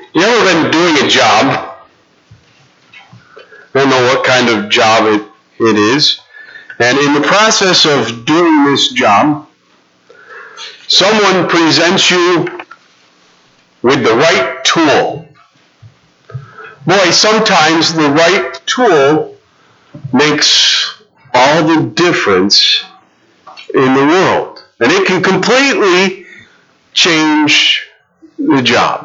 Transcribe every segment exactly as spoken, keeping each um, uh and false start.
You ever been doing a job? Don't know what kind of job it, it is. And in the process of doing this job, someone presents you with the right tool. Boy, sometimes the right tool makes all the difference in the world. And it can completely change the job.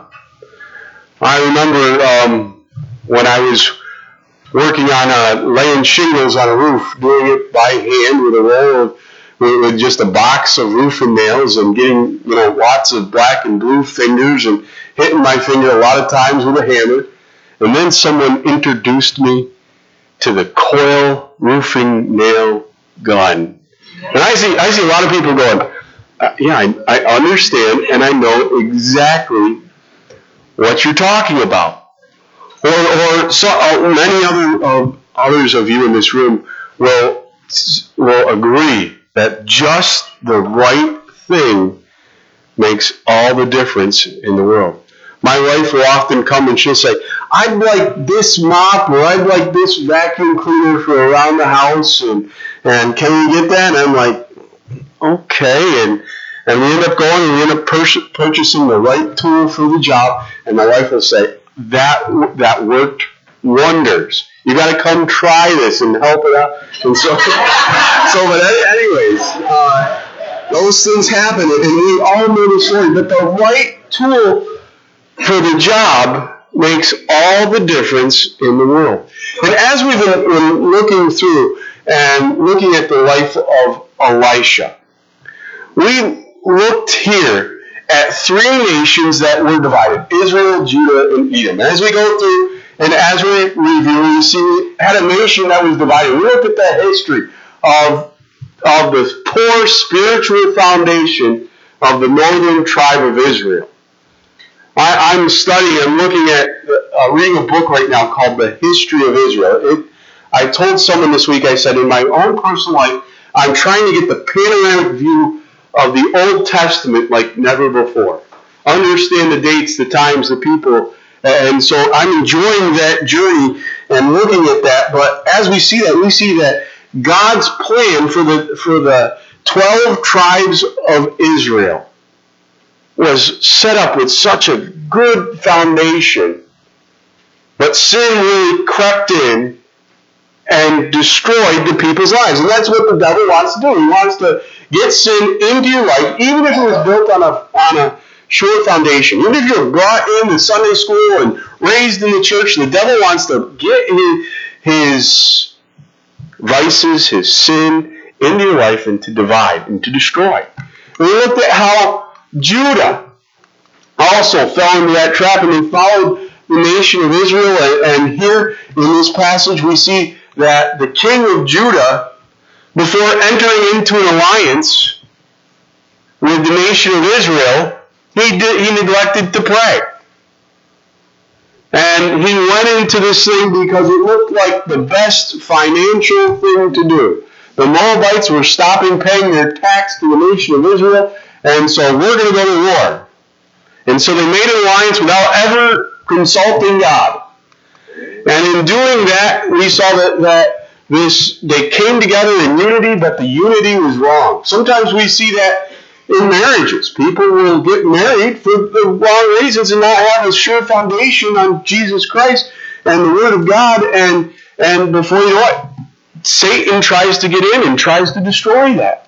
I remember um, when I was working on uh, laying shingles on a roof, doing it by hand with a roll of, with, with just a box of roofing nails, and getting, you know, lots of black and blue fingers, and hitting my finger a lot of times with a hammer. And then someone introduced me to the coil roofing nail gun. And I see, I see a lot of people going, uh, yeah, I, I understand, and I know exactly what you're talking about. Or, or so, uh, many other uh, others of you in this room will will agree that just the right thing makes all the difference in the world. My wife will often come and she'll say, I'd like this mop, or I'd like this vacuum cleaner for around the house, and, and can we get that? And I'm like, okay. And, and we end up going and we end up pur- purchasing the right tool for the job. And my wife will say, that that worked wonders. You got to come try this and help it out. And so, so but anyways, uh, those things happen, and we all know the story. But the right tool for the job makes all the difference in the world. And as we've been, been looking through and looking at the life of Elisha, we looked here at three nations that were divided: Israel, Judah, and Edom. As we go through and as we review, we see we had a nation that was divided. We looked at the history of, of the poor spiritual foundation of the northern tribe of Israel. I, I'm studying, I'm looking at, uh, reading a book right now called The History of Israel. It, I told someone this week, I said, in my own personal life, I'm trying to get the panoramic view of the Old Testament like never before. Understand the dates, the times, the people. And so I'm enjoying that journey and looking at that. But as we see that, we see that God's plan for the for the twelve tribes of Israel was set up with such a good foundation. But sin really crept in and destroyed the people's lives. And that's what the devil wants to do. He wants to get sin into your life, even if it was built on a on a sure foundation. Even if you're brought into Sunday school and raised in the church, the devil wants to get his, his vices, his sin into your life and to divide and to destroy. And we looked at how Judah also fell into that trap, and they followed the nation of Israel. And here in this passage we see that the king of Judah, before entering into an alliance with the nation of Israel, he did, he neglected to pray. And he went into this thing because it looked like the best financial thing to do. The Moabites were stopping paying their tax to the nation of Israel, and so we're going to go to war. And so they made an alliance without ever consulting God. And in doing that, we saw that, that this they came together in unity, but the unity was wrong. Sometimes we see that in marriages. People will get married for the wrong reasons and not have a sure foundation on Jesus Christ and the Word of God. And, and before you know it, Satan tries to get in and tries to destroy that.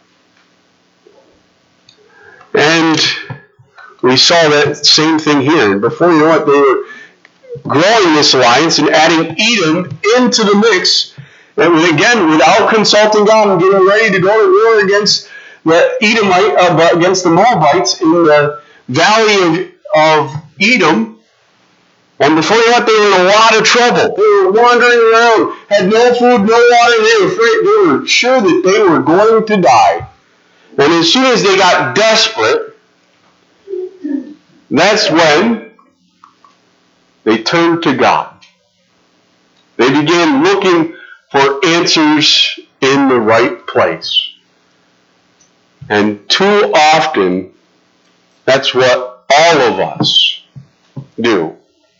And we saw that same thing here. And before you know it, they were growing this alliance and adding Edom into the mix. And again, without consulting God and getting ready to go to war against the Edomite, uh, against the Moabites in the valley of, of Edom. And before you know it, they were in a lot of trouble. They were wandering around, had no food, no water, and they were afraid. They were sure that they were going to die. And as soon as they got desperate, that's when they turned to God. They began looking for answers in the right place. And too often, that's what all of us do.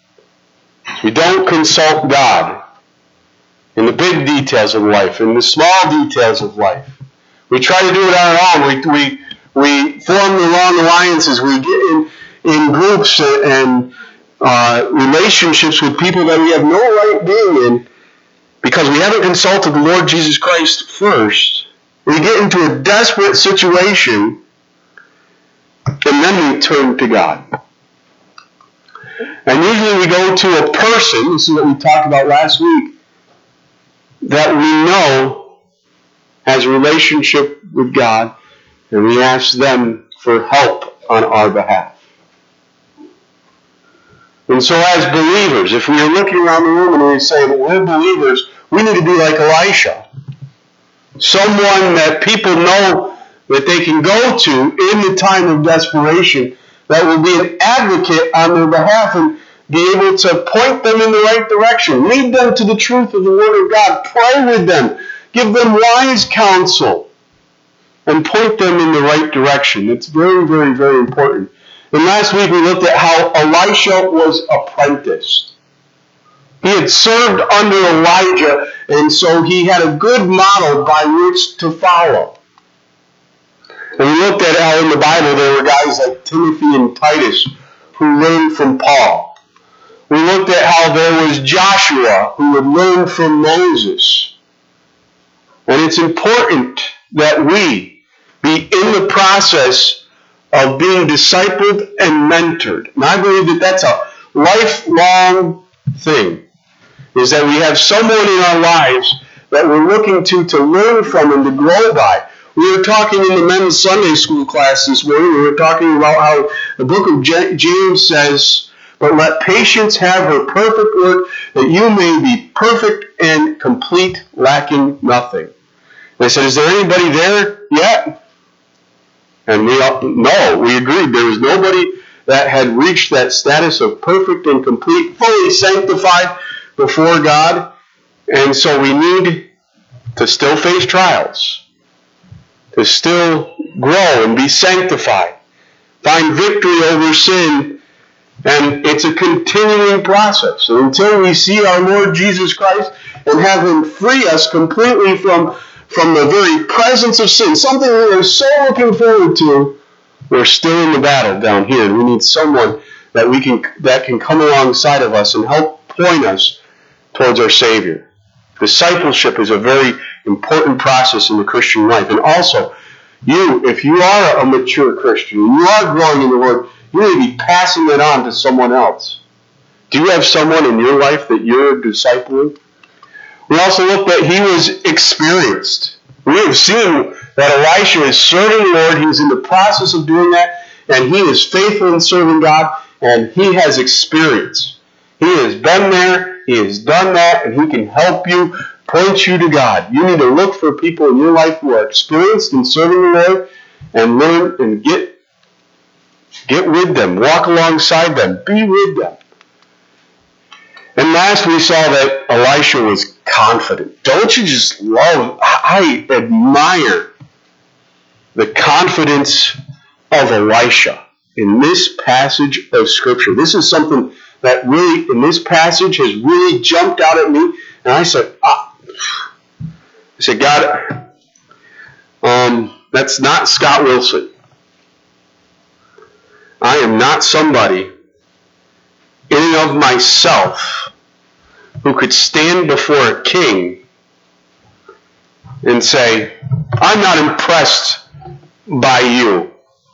We don't consult God in the big details of life, in the small details of life. We try to do it on our own. We, we, we form the wrong alliances. We get in, in groups and uh, relationships with people that we have no right being in because we haven't consulted the Lord Jesus Christ first. We get into a desperate situation and then we turn to God. And usually we go to a person, this is what we talked about last week, that we know has a relationship with God, and we ask them for help on our behalf. And so as believers, if we are looking around the room and we say, well, we're believers, we need to be like Elisha. Someone that people know that they can go to in the time of desperation, that will be an advocate on their behalf and be able to point them in the right direction, lead them to the truth of the Word of God, pray with them, give them wise counsel, and point them in the right direction. It's very, very, very important. And last week we looked at how Elisha was apprenticed. He had served under Elijah, and so he had a good model by which to follow. And we looked at how in the Bible there were guys like Timothy and Titus who learned from Paul. We looked at how there was Joshua who would learn from Moses. And it's important that we be in the process of being discipled and mentored. And I believe that that's a lifelong thing, is that we have someone in our lives that we're looking to to learn from and to grow by. We were talking in the men's Sunday school class this morning, we were talking about how the book of James says, but let patience have her perfect work, that you may be perfect and complete, lacking nothing. And I said, is there anybody there yet? And we all, no, we agreed. There was nobody that had reached that status of perfect and complete, fully sanctified before God. And so we need to still face trials, to still grow and be sanctified, find victory over sin. And it's a continuing process. So until we see our Lord Jesus Christ and have Him free us completely from, from the very presence of sin, something we are so looking forward to, we're still in the battle down here. And we need someone that we can that can come alongside of us and help point us towards our Savior. Discipleship is a very important process in the Christian life. And also, you, if you are a mature Christian, and you are growing in the Word, you need to be passing it on to someone else. Do you have someone in your life that you're discipling? We also looked at he was experienced. We have seen that Elisha is serving the Lord. He's in the process of doing that, and he is faithful in serving God, and he has experience. He has been there, he has done that, and he can help you, point you to God. You need to look for people in your life who are experienced in serving the Lord and learn and get Get with them. Walk alongside them. Be with them. And last we saw that Elisha was confident. Don't you just love, I admire the confidence of Elisha in this passage of Scripture. This is something that really, in this passage, has really jumped out at me. And I said, ah. I said, God, um, that's not Scott Wilson. I am not somebody in and of myself who could stand before a king and say, I'm not impressed by you.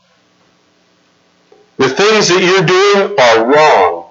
The things that you're doing are wrong.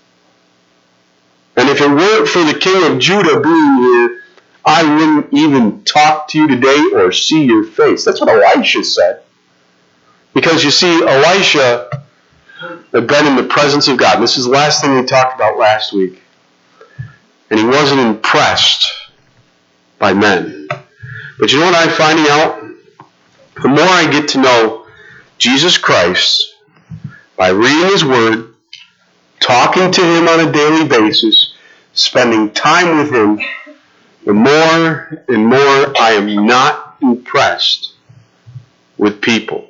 And if it weren't for the king of Judah being here, I wouldn't even talk to you today or see your face. That's what Elisha said. Because you see, Elisha had been in the presence of God. This is the last thing we talked about last week. And he wasn't impressed by men. But you know what I'm finding out? The more I get to know Jesus Christ by reading His Word, talking to Him on a daily basis, spending time with Him, the more and more I am not impressed with people.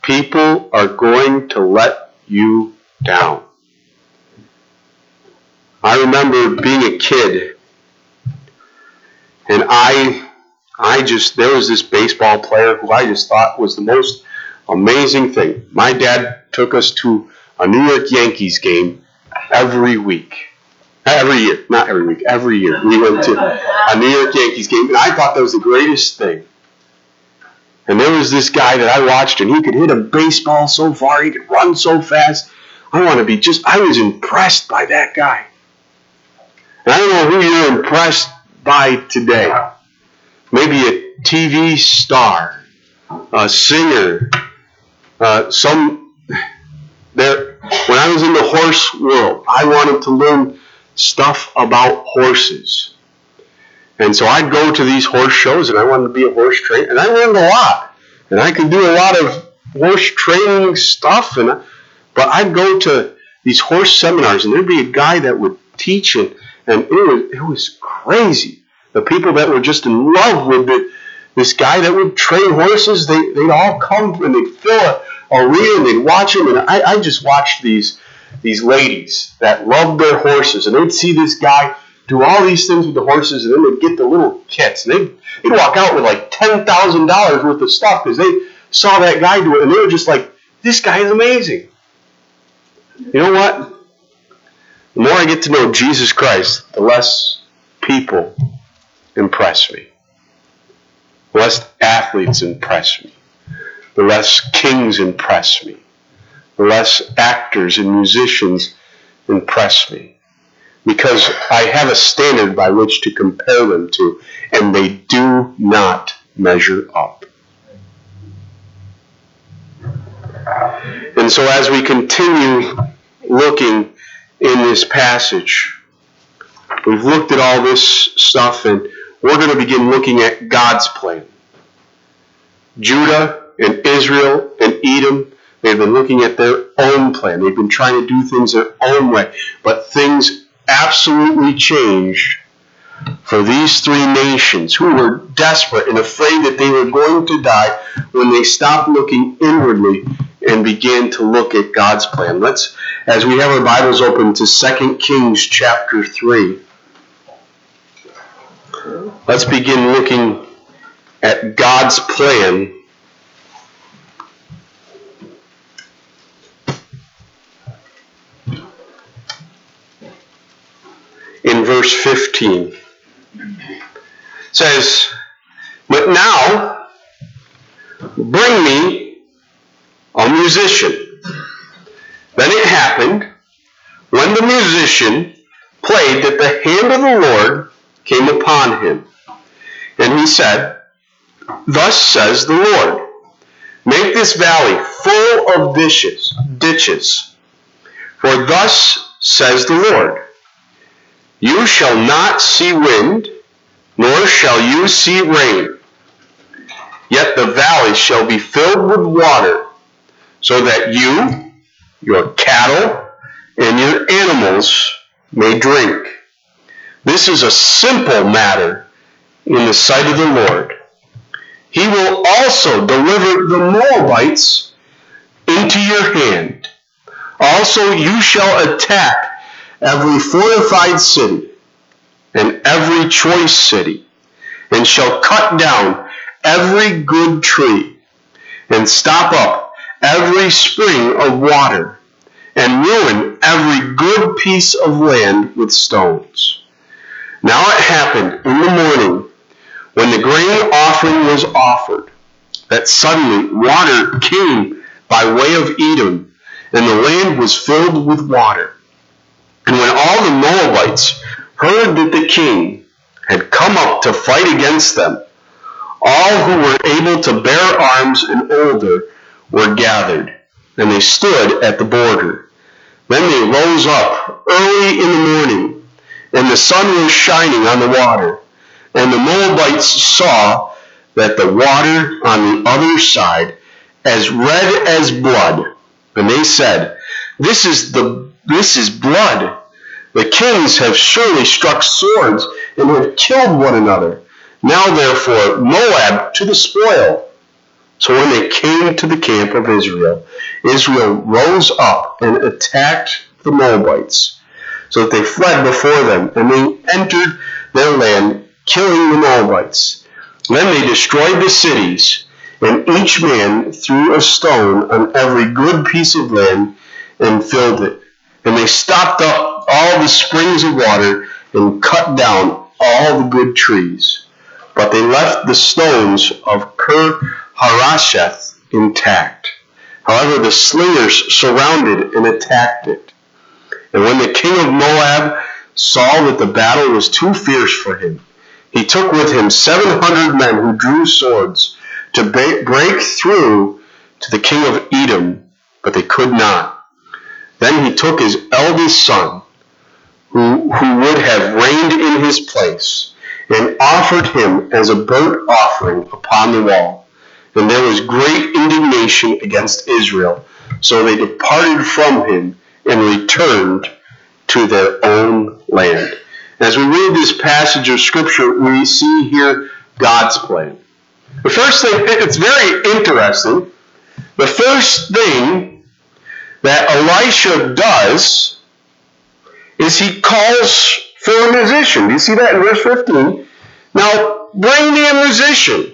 People are going to let you down. I remember being a kid, and I, I just, there was this baseball player who I just thought was the most amazing thing. My dad took us to a New York Yankees game every week. Every year, not every week, every year. We went to a New York Yankees game, and I thought that was the greatest thing. And there was this guy that I watched, and he could hit a baseball so far, he could run so fast. I want to be just, I was impressed by that guy. And I don't know who you're impressed by today. Maybe a T V star, a singer, uh, some, there. When I was in the horse world, I wanted to learn stuff about horses. And so I'd go to these horse shows, and I wanted to be a horse trainer, and I learned a lot. And I could do a lot of horse training stuff, and I, but I'd go to these horse seminars, and there'd be a guy that would teach it, and it was, it was crazy. The people that were just in love with it, this guy that would train horses, they, they'd all come and they'd fill a arena and they'd watch him. And I, I just watched these, these ladies that loved their horses, and they'd see this guy do all these things with the horses, and then they'd get the little kits, and they'd, they'd walk out with like ten thousand dollars worth of stuff because they saw that guy do it, and they were just like, this guy is amazing. You know what? The more I get to know Jesus Christ, the less people impress me. The less athletes impress me. The less kings impress me. The less actors and musicians impress me. Because I have a standard by which to compare them to, and they do not measure up. And so as we continue looking in this passage, we've looked at all this stuff, and we're going to begin looking at God's plan. Judah and Israel and Edom, they've been looking at their own plan. They've been trying to do things their own way. But things absolutely changed for these three nations who were desperate and afraid that they were going to die when they stopped looking inwardly and began to look at God's plan. Let's, as we have our Bibles open to Second Kings chapter three, let's begin looking at God's plan in verse fifteen. It says, "But now bring me a musician." Then it happened, when the musician played, that the hand of the Lord came upon him. And he said, "Thus says the Lord, make this valley full of ditches, ditches. For thus says the Lord, you shall not see wind, nor shall you see rain. Yet the valley shall be filled with water, so that you, your cattle, and your animals may drink. This is a simple matter in the sight of the Lord. He will also deliver the Moabites into your hand. Also you shall attack every fortified city and every choice city, and shall cut down every good tree, and stop up every spring of water, and ruin every good piece of land with stones. Now it happened in the morning, when the grain offering was offered, that suddenly water came by way of Edom, and the land was filled with water. And when all the Moabites heard that the king had come up to fight against them, all who were able to bear arms and older were gathered, and they stood at the border. Then they rose up early in the morning, and the sun was shining on the water. And the Moabites saw that the water on the other side as red as blood. And they said, This is the this is blood. The kings have surely struck swords and have killed one another. Now therefore Moab to the spoil. So when they came to the camp of Israel, Israel rose up and attacked the Moabites, so that they fled before them, and they entered their land, killing the Moabites. Then they destroyed the cities, and each man threw a stone on every good piece of land and filled it. And they stopped up all the springs of water and cut down all the good trees. But they left the stones of Kir-Hareseth intact. However, the slingers surrounded and attacked it. And when the king of Moab saw that the battle was too fierce for him, he took with him seven hundred men who drew swords to break through to the king of Edom, but they could not. Then he took his eldest son, who, who would have reigned in his place, and offered him as a burnt offering upon the wall. And there was great indignation against Israel. So they departed from him and returned to their own land. As we read this passage of Scripture, we see here God's plan. The first thing, it's very interesting. The first thing that Elisha does is he calls for a musician. Do you see that in verse fifteen? Now, bring me a musician.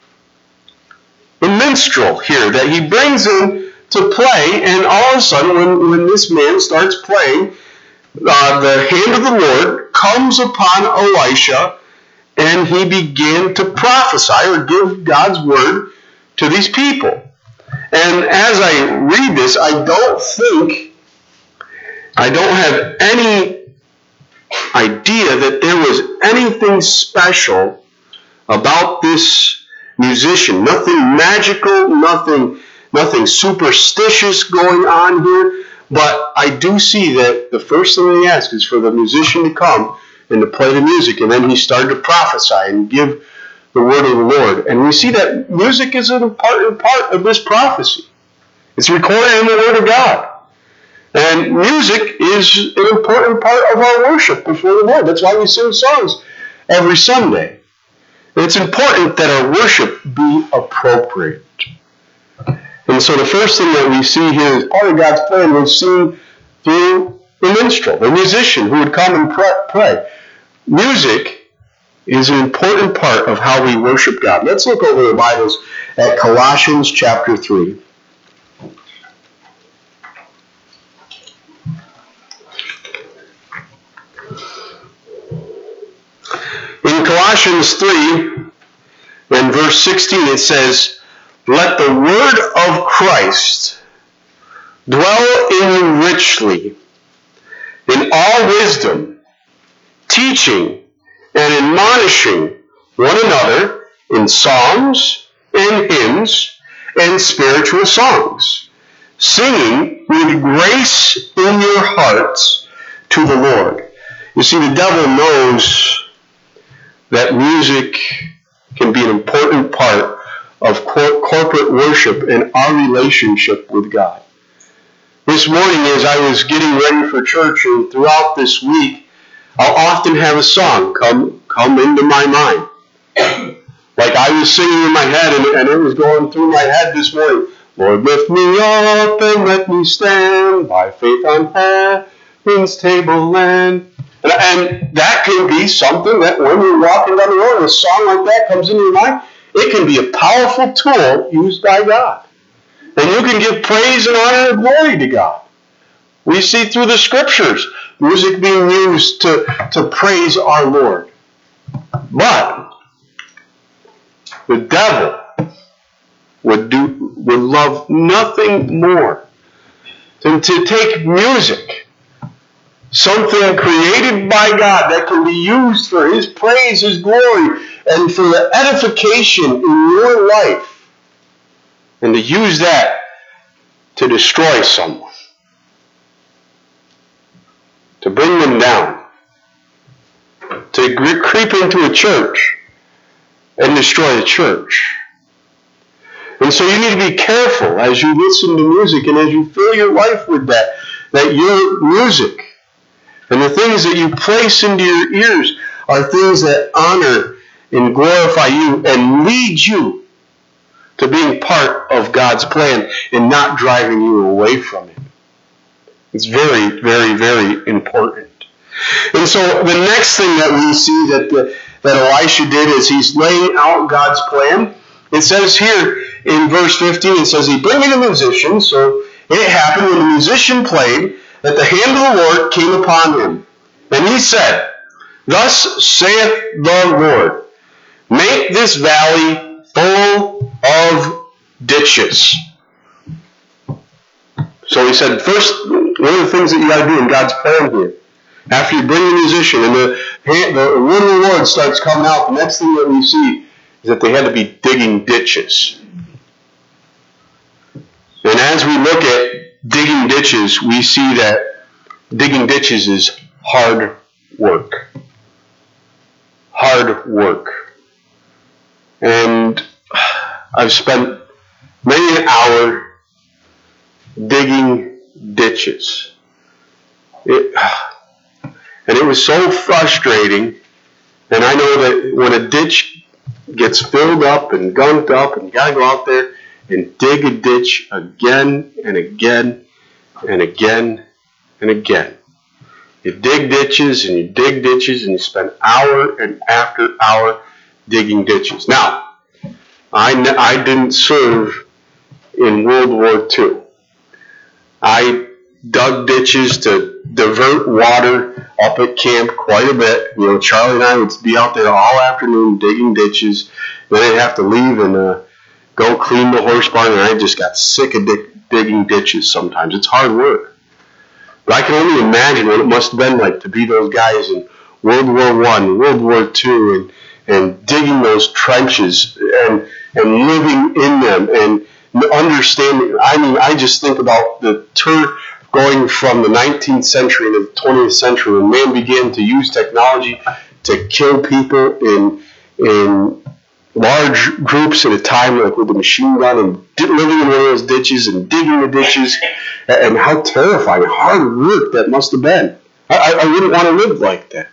A minstrel here that he brings in to play, and all of a sudden, when, when this man starts playing, uh, the hand of the Lord comes upon Elisha, and he began to prophesy or give God's word to these people. And as I read this, I don't think, I don't have any idea that there was anything special about this musician. Nothing magical, nothing, nothing superstitious going on here. But I do see that the first thing they ask is for the musician to come and to play the music. And then he started to prophesy and give the word of the Lord. And we see that music is an important part of this prophecy. It's recorded in the Word of God. And music is an important part of our worship before the Lord. That's why we sing songs every Sunday. And it's important that our worship be appropriate. And so the first thing that we see here is part of God's plan was seen through the minstrel, the musician who would come and pray. Music is an important part of how we worship God. Let's look over the Bibles at Colossians chapter three. In Colossians three, in verse sixteen, it says, "Let the word of Christ dwell in you richly, in all wisdom, teaching and admonishing one another in psalms and hymns and spiritual songs, singing with grace in your hearts to the Lord." You see, the devil knows that music can be an important part of cor- corporate worship and our relationship with God. This morning, as I was getting ready for church, and throughout this week, I'll often have a song come come into my mind. Like I was singing in my head, and, and it was going through my head this morning. Lord, lift me up and let me stand by faith on heaven's tableland. And, and that can be something that when you're walking down the road and a song like that comes into your mind, it can be a powerful tool used by God. And you can give praise and honor and glory to God. We see through the Scriptures music being used to, to praise our Lord. But the devil would do would love nothing more than to take music, something created by God that can be used for His praise, His glory, and for the edification in your life, and to use that to destroy someone, to bring them down, to creep into a church and destroy the church. And so you need to be careful as you listen to music and as you fill your life with that, that your music and the things that you place into your ears are things that honor and glorify you and lead you to being part of God's plan and not driving you away from Him. It's very, very, very important. And so the next thing that we see that the, that Elisha did is he's laying out God's plan. It says here in verse fifteen, it says he brought in a musician. So it happened when the musician played that the hand of the Lord came upon him. And he said, "Thus saith the Lord, make this valley full of ditches." So he said, first, one of the things that you got to do in God's plan here, after you bring the musician and the, the word of the Lord starts coming out, the next thing that we see is that they had to be digging ditches. And as we look at digging ditches, we see that digging ditches is hard work. Hard work. And I've spent many an hour digging ditches. It, and it was so frustrating. And I know that when a ditch gets filled up and gunked up, and you got to go out there and dig a ditch again and again and again and again. You dig ditches and you dig ditches and you spend hour and after hour digging ditches. Now, I, I didn't serve in World War Two. I dug ditches to divert water up at camp quite a bit. You know, Charlie and I would be out there all afternoon digging ditches. Then I'd have to leave and uh, go clean the horse barn, and I just got sick of dig- digging ditches sometimes. It's hard work. But I can only imagine what it must have been like to be those guys in World War One, World War Two, and, and digging those trenches and, and living in them and understanding. I mean, I just think about the turf going from the nineteenth century to the twentieth century when man began to use technology to kill people in in large groups at a time, like with a machine gun, and living in one of those ditches and digging the ditches, and how terrifying, hard work that must have been. I, I wouldn't want to live like that.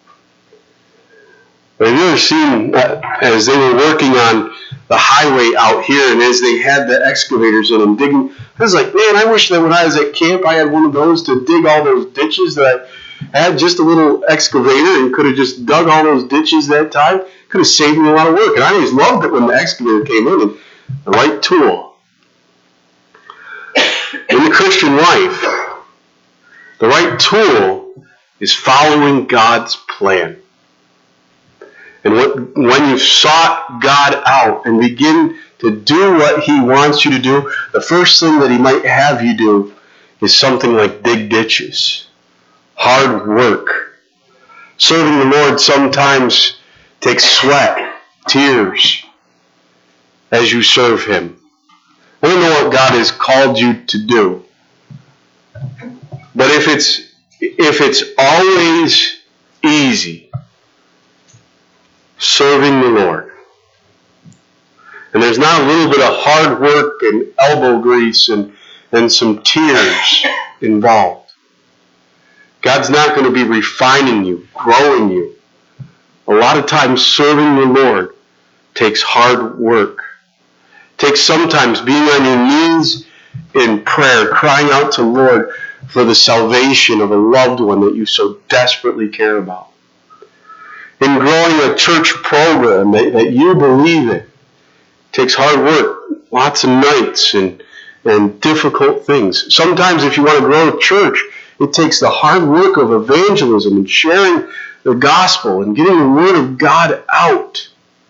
But have you ever seen, uh, as they were working on the highway out here, and as they had the excavators in and digging, I was like, man, I wish that when I was at camp, I had one of those to dig all those ditches, that I had just a little excavator and could have just dug all those ditches that time. Could have saved me a lot of work. And I always loved it when the excavator came in, and the right tool. In the Christian life, the right tool is following God's plan. And what, when you've sought God out and begin to do what He wants you to do, the first thing that He might have you do is something like dig ditches. Hard work. Serving the Lord sometimes takes sweat, tears, as you serve Him. I don't know what God has called you to do. But if it's if it's always easy, serving the Lord, and there's not a little bit of hard work and elbow grease and, and some tears involved, God's not going to be refining you, growing you. A lot of times serving the Lord takes hard work. Takes sometimes being on your knees in prayer, crying out to the Lord for the salvation of a loved one that you so desperately care about. In growing a church program that, that you believe in, takes hard work, lots of nights and, and difficult things. Sometimes if you want to grow a church, it takes the hard work of evangelism and sharing the gospel and getting the word of God out.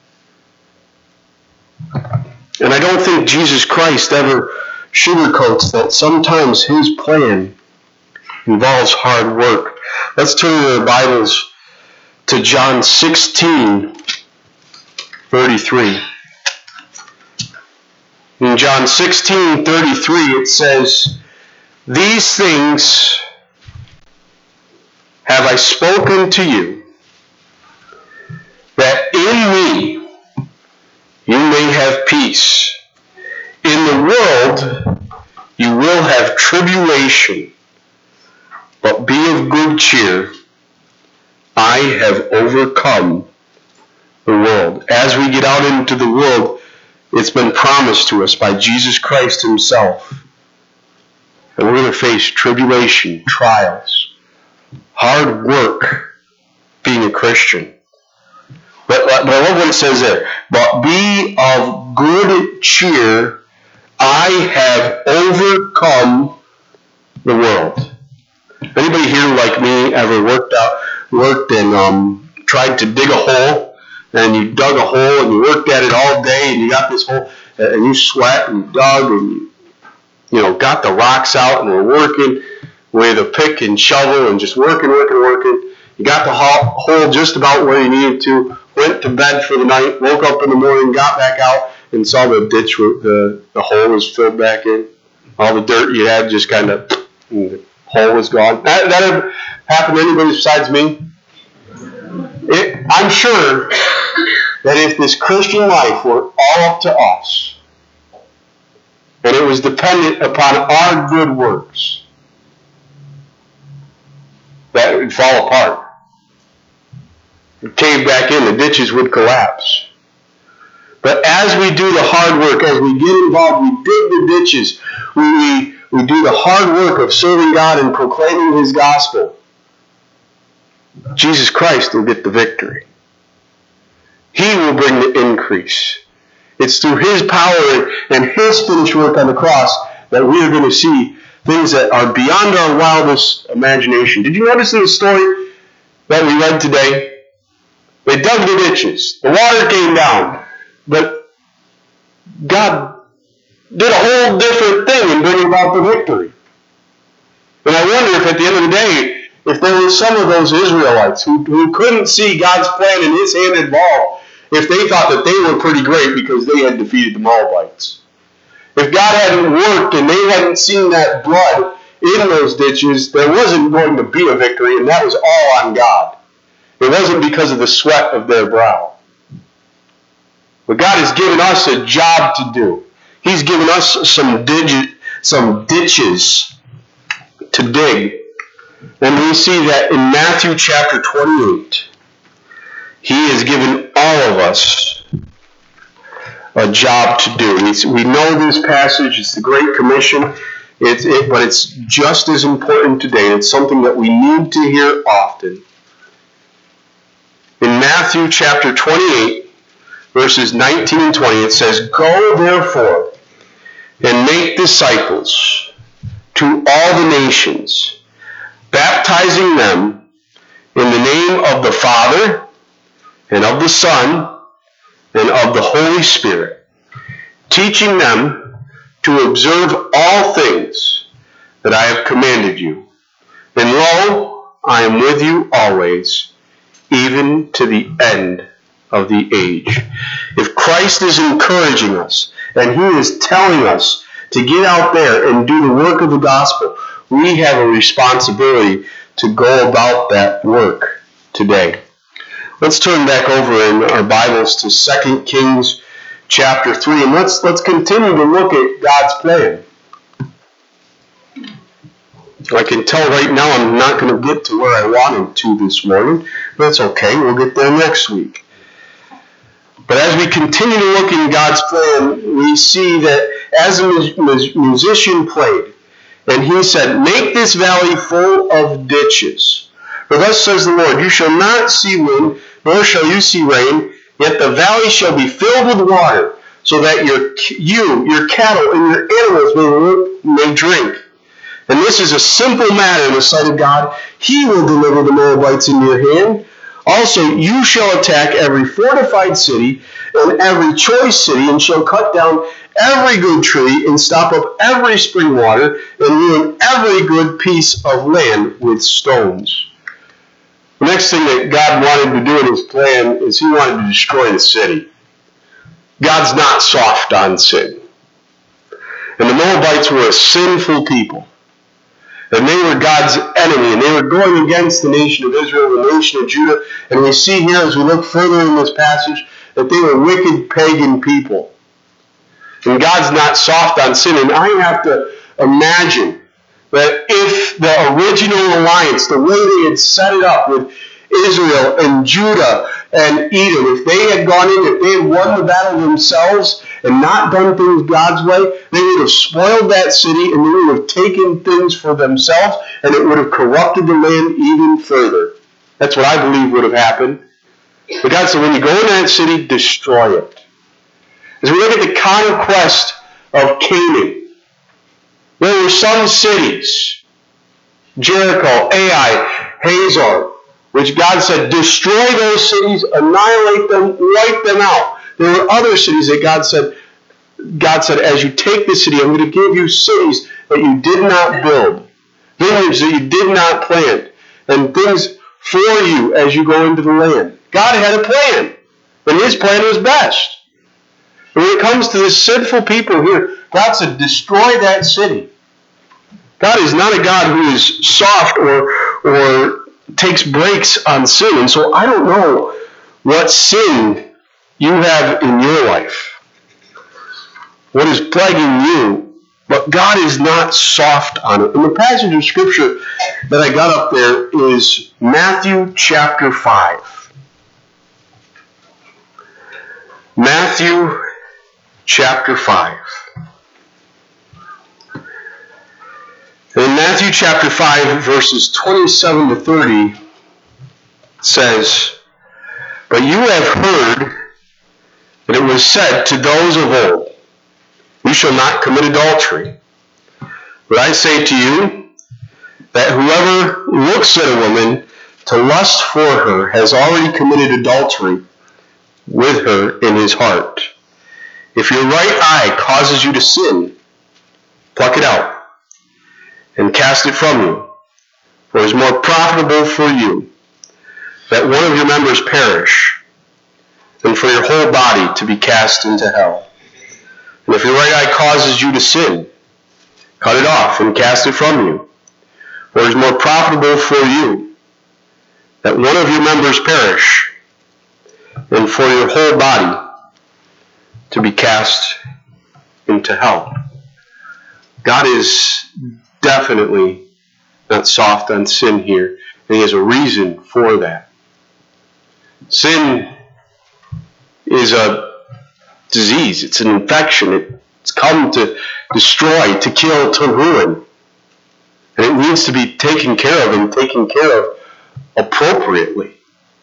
And I don't think Jesus Christ ever sugarcoats that sometimes His plan involves hard work. Let's turn to our Bibles to John sixteen thirty-three. In John sixteen thirty-three it says, "These things have I spoken to you, that in me you may have peace. In the world you will have tribulation, but be of good cheer. I have overcome the world." As we get out into the world, it's been promised to us by Jesus Christ Himself that we're going to face tribulation, trials, hard work being a Christian. But, but I love what it says there. But be of good cheer. I have overcome the world. Anybody here like me ever worked out, worked and um, tried to dig a hole, and you dug a hole and you worked at it all day, and you got this hole, and you sweat and you dug and you, you know, got the rocks out and were working with a pick and shovel and just working, working, working. You got the hole just about where you needed to, went to bed for the night, woke up in the morning, got back out, and saw the ditch, the, the hole was filled back in. All the dirt you had just kind of, the hole was gone. That, that ever happened to anybody besides me? It, I'm sure that if this Christian life were all up to us, and it was dependent upon our good works, that it would fall apart. It cave back in, the ditches would collapse. But as we do the hard work, as we get involved, we dig the ditches, we, we, we do the hard work of serving God and proclaiming His gospel, Jesus Christ will get the victory. He will bring the increase. It's through His power and His finished work on the cross that we are going to see things that are beyond our wildest imagination. Did you notice in the story that we read today? They dug the ditches. The water came down. But God did a whole different thing in bringing about the victory. And I wonder if at the end of the day, if there were some of those Israelites who, who couldn't see God's plan and His hand involved, if they thought that they were pretty great because they had defeated the Moabites. If God hadn't worked and they hadn't seen that blood in those ditches, there wasn't going to be a victory, and that was all on God. It wasn't because of the sweat of their brow. But God has given us a job to do. He's given us some, digi- some ditches to dig. And we see that in Matthew chapter twenty-eight, He has given all of us a job to do. It's, we know this passage. It's the Great Commission. It's, it, but it's just as important today. It's something that we need to hear often. In Matthew chapter twenty-eight, verses nineteen and twenty, it says, Go therefore and make disciples to all the nations, baptizing them in the name of the Father and of the Son and of the Holy Spirit, teaching them to observe all things that I have commanded you. And lo, I am with you always, even to the end of the age. If Christ is encouraging us, and He is telling us to get out there and do the work of the gospel, we have a responsibility to go about that work today. Let's turn back over in our Bibles to Second Kings chapter three, and let's let's continue to look at God's plan. I can tell right now I'm not going to get to where I wanted to this morning, but it's okay. We'll get there next week. But as we continue to look in God's plan, we see that as a musician played, and he said, Make this valley full of ditches. For thus says the Lord, You shall not see wind, nor shall you see rain, yet the valley shall be filled with water, so that your you, your cattle, and your animals may, may drink. And this is a simple matter in the sight of God. He will deliver the Moabites into your hand. Also, you shall attack every fortified city and every choice city, and shall cut down every good tree, and stop up every spring water, and ruin every good piece of land with stones. The next thing that God wanted to do in His plan is He wanted to destroy the city. God's not soft on sin. And the Moabites were a sinful people. And they were God's enemy, and they were going against the nation of Israel, the nation of Judah. And we see here, as we look further in this passage, that they were wicked pagan people. And God's not soft on sin. And I have to imagine that if the original alliance, the way they had set it up with Israel and Judah and Edom, if they had gone in, if they had won the battle themselves, and not done things God's way, they would have spoiled that city and they would have taken things for themselves, and it would have corrupted the land even further. That's what I believe would have happened. But God said, when you go into that city, destroy it. As we look at the conquest of Canaan, there were some cities, Jericho, Ai, Hazor, which God said, destroy those cities, annihilate them, wipe them out. There were other cities that God said, God said, as you take the city, I'm going to give you cities that you did not build, vineyards that you did not plant, and things for you as you go into the land. God had a plan, and his plan was best. When it comes to the sinful people here, God said, destroy that city. God is not a God who is soft or, or takes breaks on sin. And so I don't know what sin you have in your life, what is plaguing you, but God is not soft on it. And the passage of Scripture that I got up there is Matthew chapter five. Matthew chapter five. In Matthew chapter five, verses twenty-seven to thirty, says, but you have heard that it was said to those of old, you shall not commit adultery. But I say to you, that whoever looks at a woman to lust for her has already committed adultery with her in his heart. If your right eye causes you to sin, pluck it out and cast it from you. For it is more profitable for you that one of your members perish than for your whole body to be cast into hell. And if your right eye causes you to sin, cut it off and cast it from you. For it is more profitable for you that one of your members perish than for your whole body to be cast into hell. God is definitely not soft on sin here, and he has a reason for that. Sin is a disease. It's an infection. It's come to destroy, to kill, to ruin. And it needs to be taken care of and taken care of appropriately.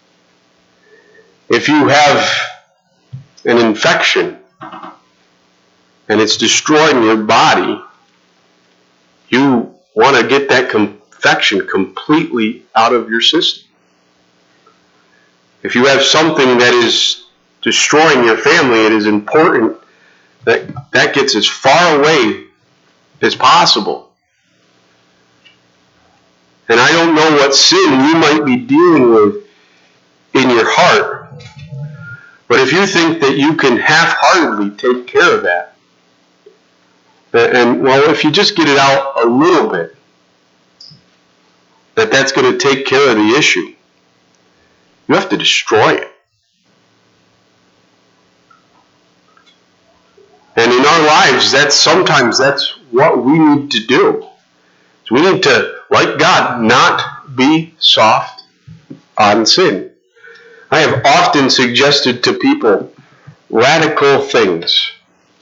If you have an infection and it's destroying your body, you want to get that infection completely out of your system. If you have something that is destroying your family, it is important that that gets as far away as possible. And I don't know what sin you might be dealing with in your heart, but if you think that you can half-heartedly take care of that, and, well, if you just get it out a little bit, that that's going to take care of the issue. You have to destroy it. And in our lives, that's sometimes that's what we need to do. So we need to, like God, not be soft on sin. I have often suggested to people radical things.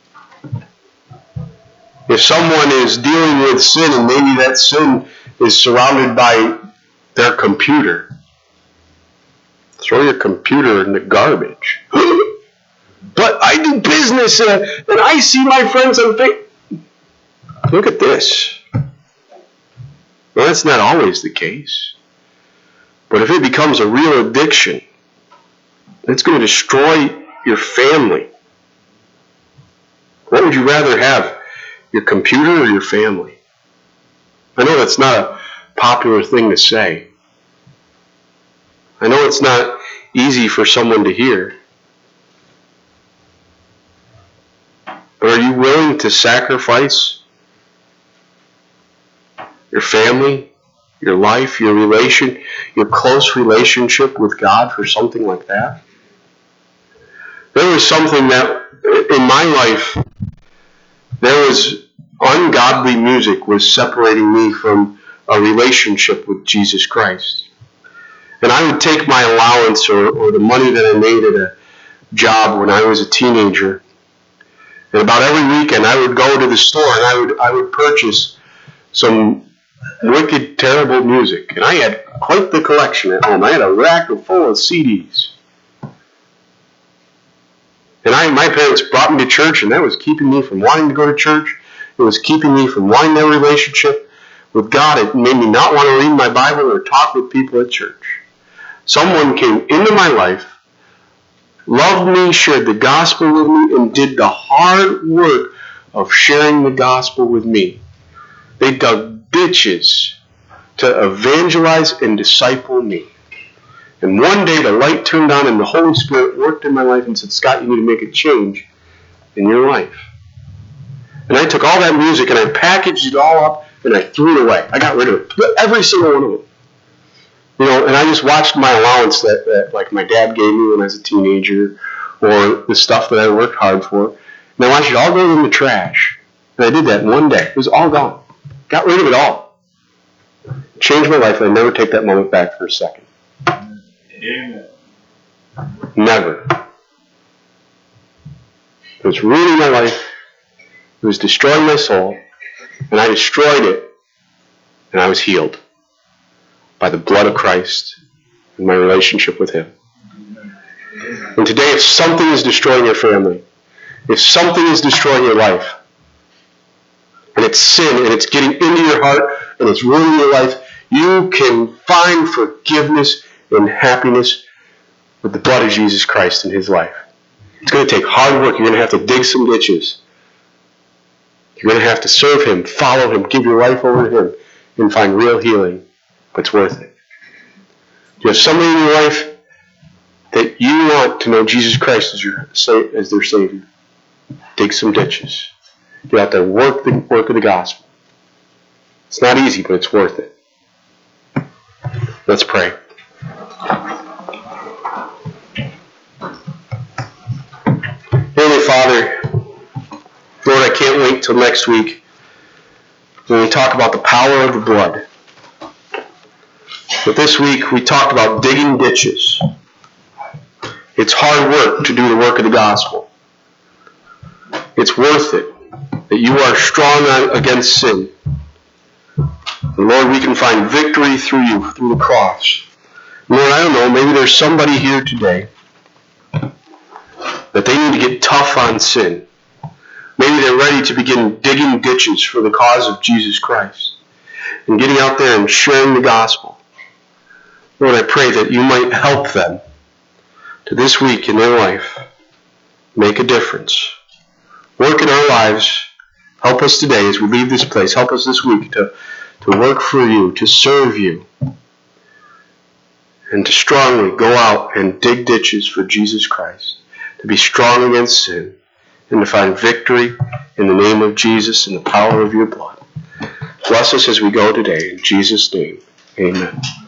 If someone is dealing with sin and maybe that sin is surrounded by their computer, throw your computer in the garbage. But I do business and, and I see my friends on Facebook. Look at this. Well, that's not always the case. But if it becomes a real addiction, it's going to destroy your family. What would you rather have? Your computer or your family? I know that's not a popular thing to say. I know it's not easy for someone to hear. But are you willing to sacrifice your family, your life, your relation, your close relationship with God for something like that? There was something that in my life, there was ungodly music was separating me from a relationship with Jesus Christ. And I would take my allowance or, or the money that I made at a job when I was a teenager, And about every weekend I would go to the store and I would I would purchase some wicked, terrible music. And I had quite the collection at home. I had a rack full of C Ds. And I, my parents brought me to church, and that was keeping me from wanting to go to church. It was keeping me from wanting that relationship with God. It made me not want to read my Bible or talk with people at church. Someone came into my life, loved me, shared the gospel with me, and did the hard work of sharing the gospel with me. They dug ditches to evangelize and disciple me. And one day the light turned on and the Holy Spirit worked in my life and said, Scott, you need to make a change in your life. And I took all that music and I packaged it all up and I threw it away. I got rid of it. Every single one of them. You know, and I just watched my allowance that, that like my dad gave me when I was a teenager, or the stuff that I worked hard for. And I watched it all go in the trash. And I did that in one day. It was all gone. Got rid of it all. Changed my life, and I never take that moment back for a second. Amen. Never. It was ruining my life. It was destroying my soul. And I destroyed it. And I was healed by the blood of Christ and my relationship with Him. And today, if something is destroying your family, if something is destroying your life, and it's sin, and it's getting into your heart, and it's ruining your life, you can find forgiveness and happiness with the blood of Jesus Christ in His life. It's going to take hard work. You're going to have to dig some ditches. You're going to have to serve Him, follow Him, give your life over to Him, and find real healing. But it's worth it. Do you have somebody in your life that you want to know Jesus Christ as, your, as their Savior? Dig some ditches. Get out there, work the work of the gospel. It's not easy, but it's worth it. Let's pray. Heavenly Father, Lord, I can't wait till next week when we talk about the power of the blood. But this week we talked about digging ditches. It's hard work to do the work of the gospel. It's worth it that you are strong against sin. And Lord, we can find victory through you, through the cross. Lord, I don't know, maybe there's somebody here today that they need to get tough on sin. Maybe they're ready to begin digging ditches for the cause of Jesus Christ and getting out there and sharing the gospel. Lord, I pray that you might help them to this week in their life make a difference. Work in our lives. Help us today as we leave this place. Help us this week to, to work for you, to serve you, and to strongly go out and dig ditches for Jesus Christ, to be strong against sin, and to find victory in the name of Jesus and the power of your blood. Bless us as we go today. In Jesus' name, amen.